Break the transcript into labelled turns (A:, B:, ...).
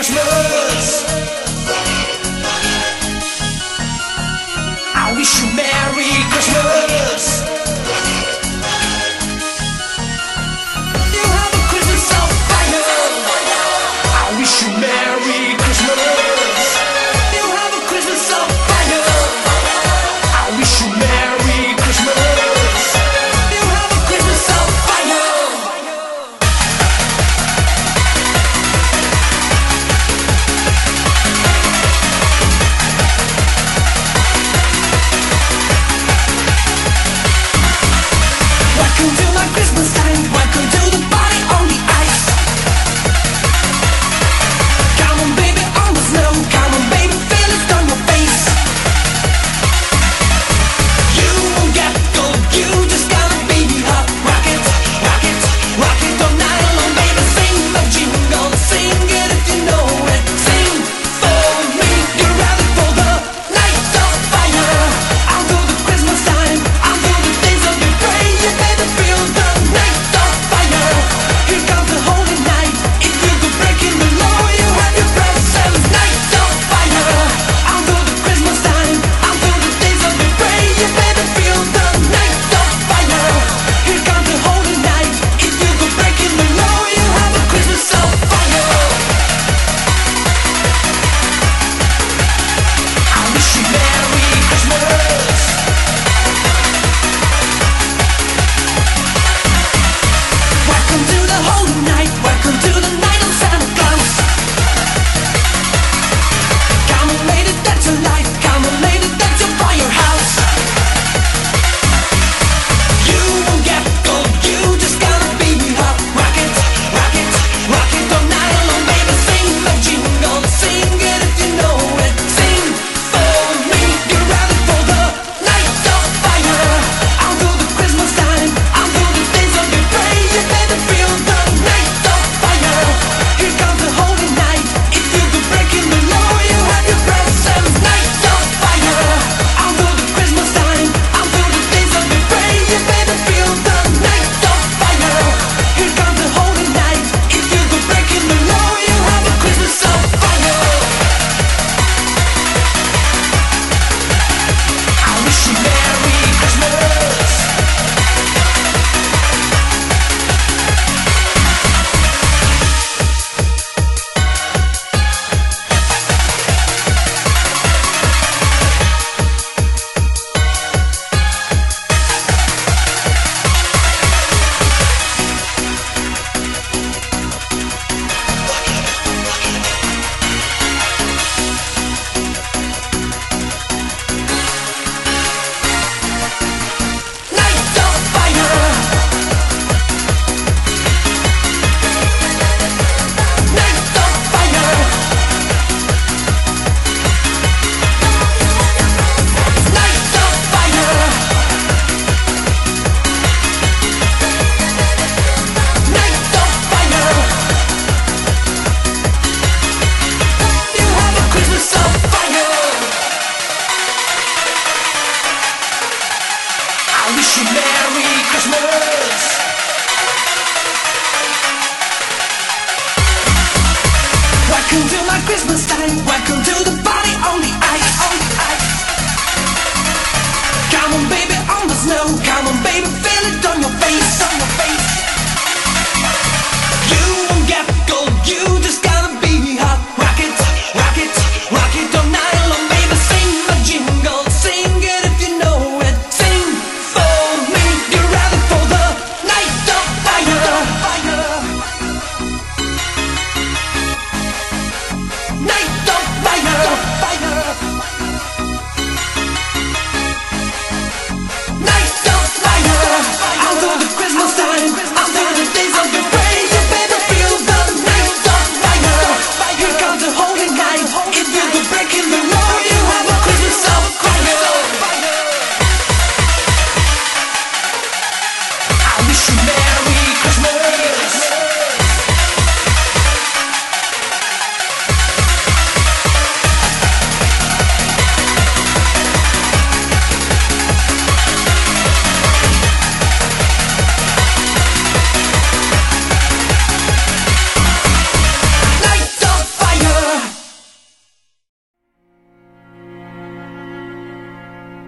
A: Christmas. I wish you Merry Christmas. You have a Christmas on fire. I wish you Merry Christmas. You have a Christmas on fire. I wish you Merry Christmas. You have a Christmas on fire. Welcome to my Christmas time. Welcome to the party on the ice. Come on, baby, on the snow. Come on, baby, feel it on your face. You won't get cold. You just gotta be hot. Rock it, rock it, rock it all night long, baby. Sing the jingle, sing it if you know it. Sing for me, you're ready for the night of fire. I'll do the Christmas time. I'll do the days of your praise. You better feel the night of fire. Here comes the holy night. If you go breaking the law, you have your presence. Night of fire. I'll do the Christmas time. I'll do the days of your praise. You better feel the night of fire. Here comes the holy night. If you go breaking the law, you have a Christmas of fire. I wish you Merry Christmas. Welcome to the holy night. Welcome to the night of Santa Claus. Come on, lady, that's your life. Come on, lady, that's your firehouse. You won't get cold. You just gotta be hot. Rock it, rock it, rock it all night long, baby. Sing the jingle, sing it if you know it. Sing for me, you're ready for the night of fire. I'll do the Christmas time. I'll do the days of your praise. You better feel the night of fire. Here comes the holy night. If you go breaking the law, you have your presence. Night of fire. I'll do the Christmas time. I'll do the days of your praise. You better feel the night of fire. Here comes the holy night. If you go breaking the law, you have a Christmas of fire. I wish you Merry Christmas. Night of fire. Night of fire. Night of fire. Night of fire. You have a Christmas of fire. I wish you Merry Christmas. Welcome to my Christmas time. Welcome to the